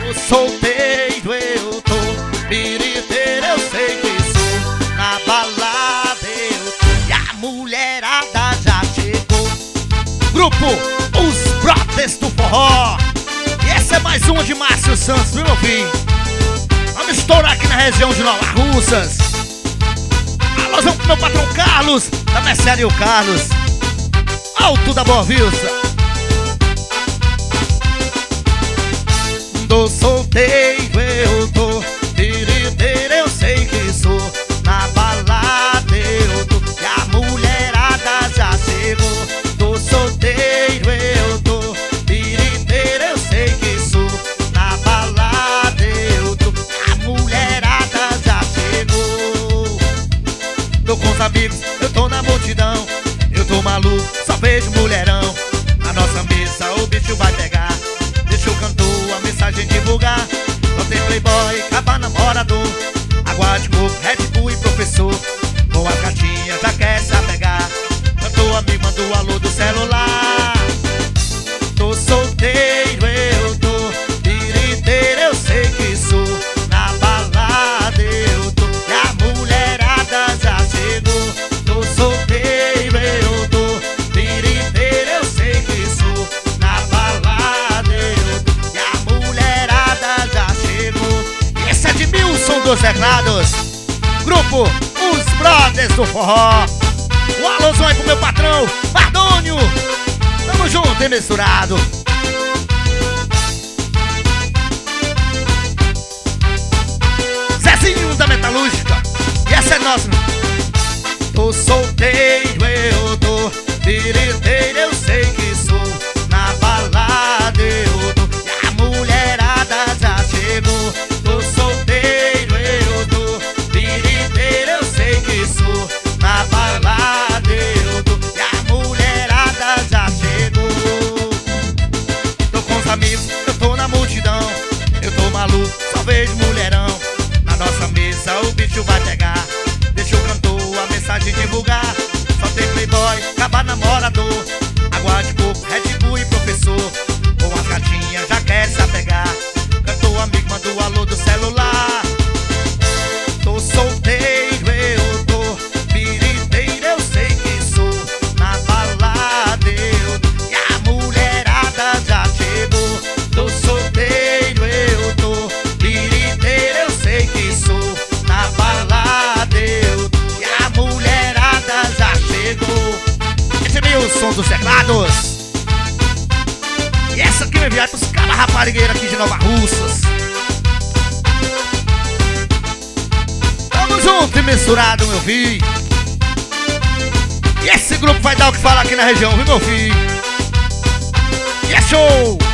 Solteiro eu tô, biriteiro eu sei que sou. Na balada eu tô, e a mulherada já chegou. Grupo Os Brothers do Forró. E essa é mais uma de Márcio Santos, viu, meu filho? Vamos estourar aqui na região de Nova Russas. Alôzão pro meu patrão Carlos, da Mercearia o Carlos, Alto da Boa Vista. Tô solteiro eu tô, biriteiro eu sei que sou. Na balada eu tô, e a mulherada já chegou. Tô solteiro eu tô, biriteiro eu sei que sou. Na balada eu tô, a mulherada já chegou. Tô com os amigos, eu tô na multidão. Eu tô maluco, só vejo mulherão. Na nossa mesa o bicho vai pegar. Deixa o cantor a mensagem divulgar. Só tem playboy, capa namorador, água de coco, Red Bull e professor. Com a cartinha já quer se apegar. Cantor amigo manda o alô do celular. Tô solteiro eu tô, biriteiro eu sei que sou. Na balada eu tô, e a mulherada já chegou. Tô solteiro eu tô, biriteiro eu sei que sou. Na balada eu tô, e a mulherada já chegou. E esse é de Milson dos Teclados. Grupo Os Brothers do Forró. O alôzão aí pro meu patrão Mardônio. Tamo junto e misturado. Zezinho da Metalúrgica. E essa é nossa. Tô solteiro eu tô, biriteiro eu sei que sou. Na balada eu tô, e a mulherada já chegou. Tô solteiro eu tô, biriteiro eu sei que sou. Na balada eu tô, e a mulherada já chegou. Tô com os amigos, eu tô na multidão. Eu tô maluco, só vejo mulherão. Na nossa mesa o bicho vai pegar. Deixa o cantor a mensagem divulgar. Só tem playboy, caba namorador, água de coco, Red Bull e professor. Com a cartinha já quer se apegar. Cantor amigo manda o alô do celular. Tô solteiro eu tô, biriteiro eu sei que sou. Na balada eu tô, e a mulherada já chegou. Tô solteiro eu tô, biriteiro eu sei que sou. Na balada eu tô, e a mulherada já chegou. Esse é Milson dos Teclados. E essa aqui vai enviar pros caras raparigueiros aqui de Nova Russas. Tamo junto e misturado, meu filho. E esse grupo vai dar o que falar aqui na região, viu, meu filho? E é show!